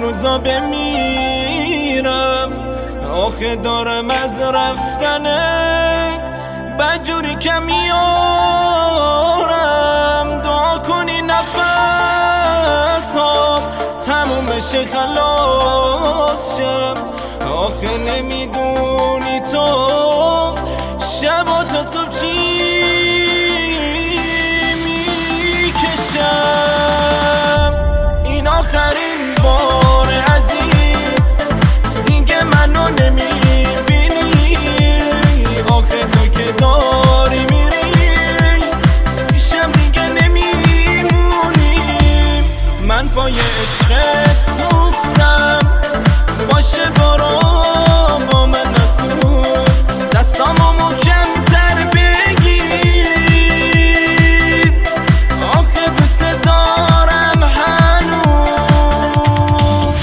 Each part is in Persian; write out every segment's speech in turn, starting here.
روزا بمیرم، آخه دارم از رفتنت بدجوری که میارم. دعا کنی نفسام تموم بشه خلاص شم، آخه نمیدونی تو شبا تا صبح چی میکشم. این آخرین بار عزیز، دیگه منو نمیبینی، آخه تو که داری میری پیشم دیگه نمیمونی. من پای عشقت سوختم، باشه برو با من نسوز، دستامو محکم‌تر بگیر، آخه دوست دارم هنوز.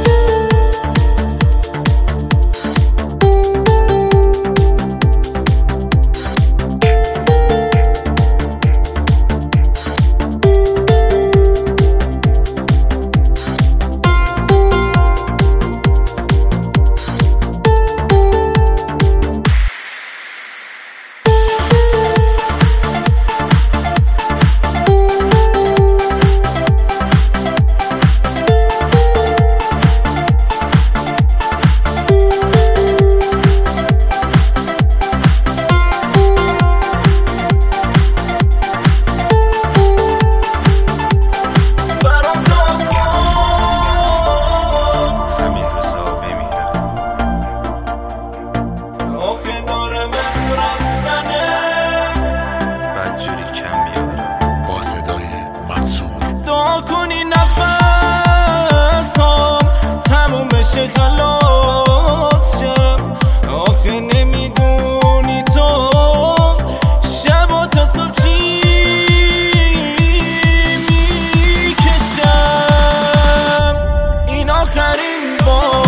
دعا کنی نفسام تموم بشه خلاص شم، آخه نمیدونی تو شبا تا صبح چی میکشم. این آخرین بار